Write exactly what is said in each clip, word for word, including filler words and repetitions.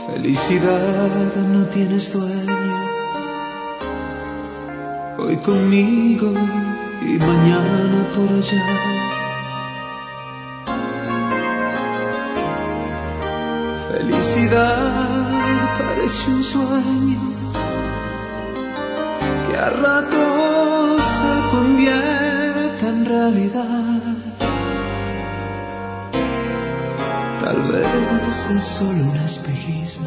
Felicidad no tienes dueño, hoy conmigo y mañana por allá. Felicidad parece un sueño que a ratos se convierte en realidad. Tal vez es solo un espejismo,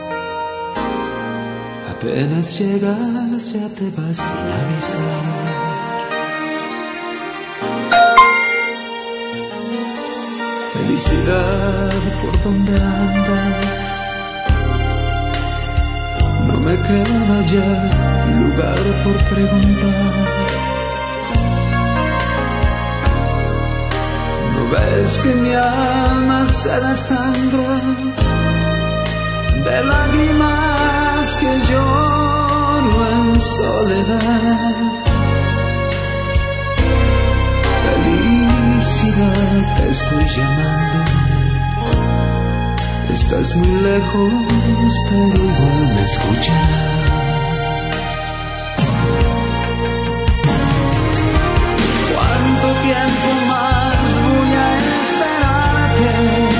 apenas llegas ya te vas sin avisar. Felicidad, ¿por dónde andas? No me queda ya lugar por preguntar. ¿No ves que mi alma se desangra de lágrimas que lloro en soledad? Felicidad, te estoy llamando. Estás muy lejos, pero igual me escuchas. ¿Cuánto tiempo más voy a esperarte?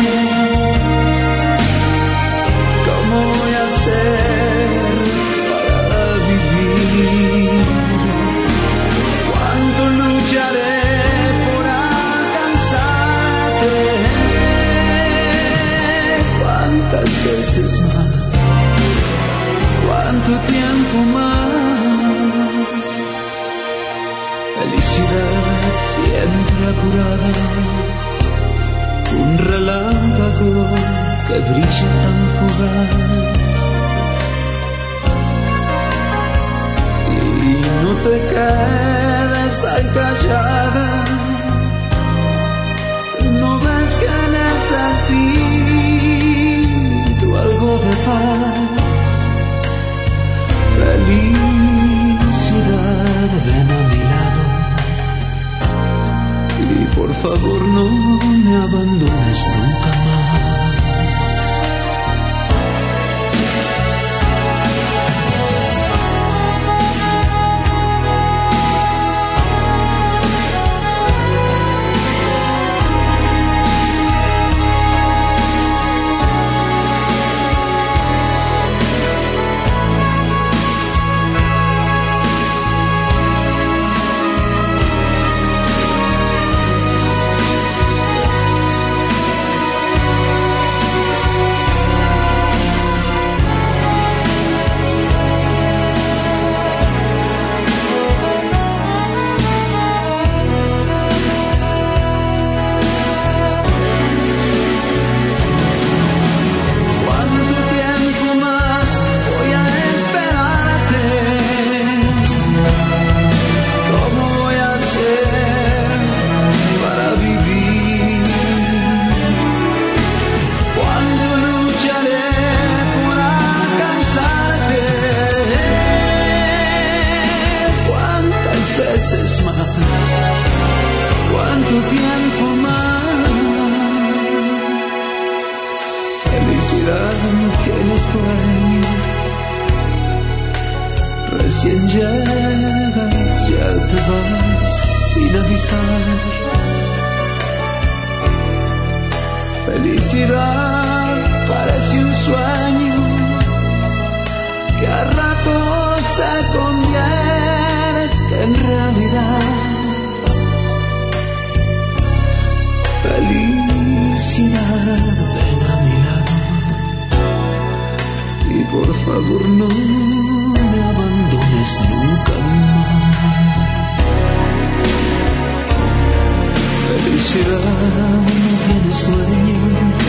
¿Cómo voy a hacer para vivir? ¿Cuánto lucharé por alcanzarte? ¿Cuántas veces más? ¿Cuánto tiempo más? Felicidad siempre apurada, un relámpago que brilla tan fugaz. Y no te quedes ahí callada, no ves que necesito algo de paz. Felicidad, ven a mi lado y por favor no me abandones nunca más. Veces más, ¿cuánto tiempo más? Felicidad, no tienes dueño, recién llegas, ya te vas sin avisar. Felicidad parece un sueño que a ratos se convierte en realidad. Felicidad, ven a mi lado y por favor no me abandones nunca más. Felicidad, no tienes dueño,